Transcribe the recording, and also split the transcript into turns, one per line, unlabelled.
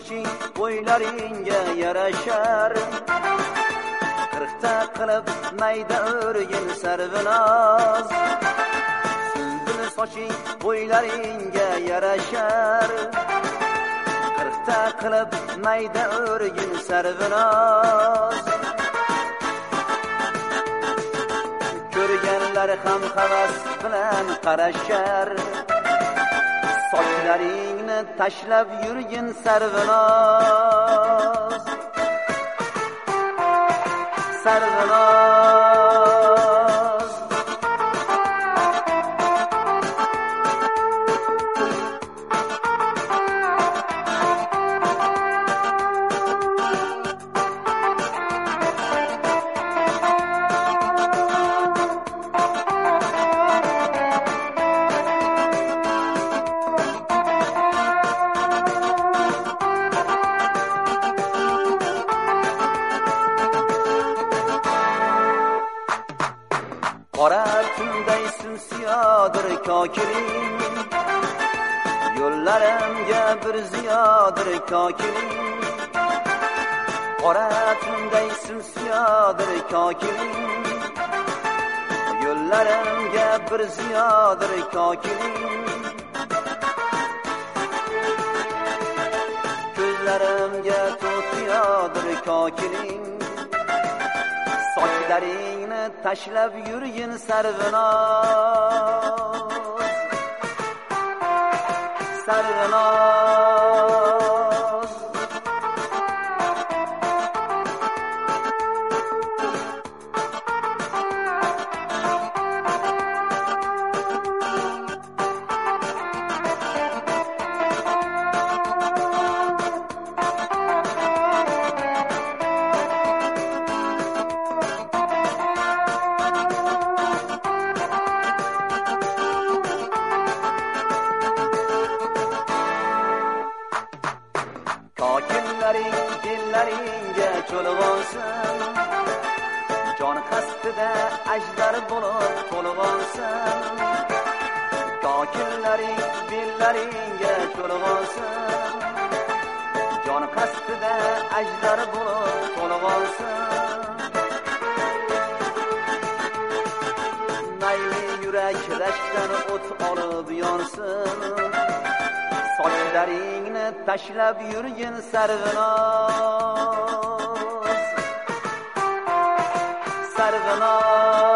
soching bo'ylaringga yarashar. Qirqta qilib mayda o'rgin sarvinoz. Sunbul soching bo'ylaringga yarashar. Qirqta qilib mayda o'rgin sarvinoz. Ko'rganlar ham havas bilan qarashar. Sochlaringni tashlab yurgin sarvinoz. Sarvinoz. Qora tunday simsiyodir kokiling. Yo'llarimga bir ziyodir kokiling. Qora tunday simsiyodir kokiling. Yo'llarimga bir ziyodir kokiling. Ko'zlarimga to'tiyodir kokiling. Sochlaringni tashlab yurgin sarvinoz. Sarvinoz. Dillaringga cho'lg'onsin. Jon qasdida ajdar bo'lib to'lg'onsin. Kokillaring dillaringga cho'lg'onsin. Jon qasdida ajdar bo'lib to'lg'onsin. Mayli yurak rashkdan o't olib yonsin. Sochlaringni tashlab yurgin sarvinoz. Sarvinoz.